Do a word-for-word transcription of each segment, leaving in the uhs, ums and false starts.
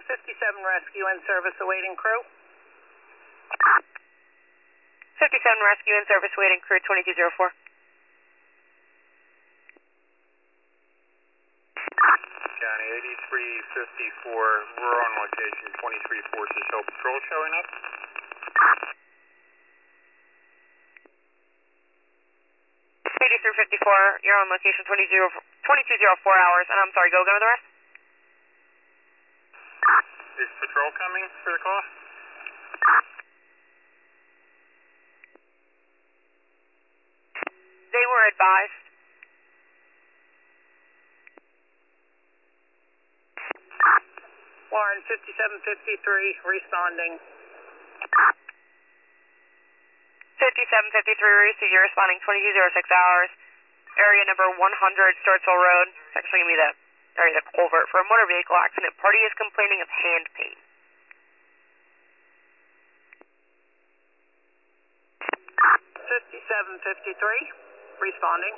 fifty-seven rescue in service awaiting crew. fifty-seven rescue in service waiting crew twenty-two oh four. County eighty-three fifty-four, we're on location, twenty-three Forces Hill Patrol showing up. eighty-three fifty-four, you're on location twenty-two oh four hours, and I'm sorry, go again with the rest? Is patrol coming for the call? They were advised. Warren fifty-seven fifty-three, responding. fifty-seven fifty-three, so you're responding twenty-two oh six hours. Area number one hundred, Stortsville Road. It's actually going to be the area, the culvert for a motor vehicle accident. Party is complaining of hand pain. fifty-seven fifty-three, responding.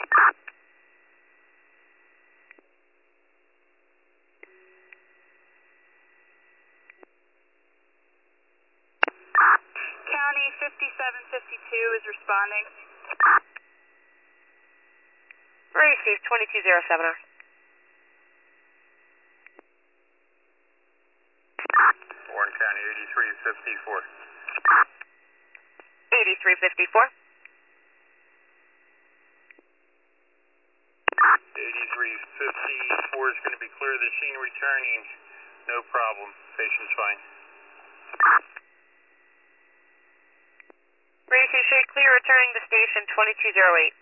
County fifty-seven fifty-two is responding. Received twenty-two oh seven. Warren County eighty-three fifty-four. eighty-three fifty-four. eighty-three fifty-four is going to be clear of the scene returning. No problem. Patient's fine. Received straight clear returning to station twenty-two oh eight.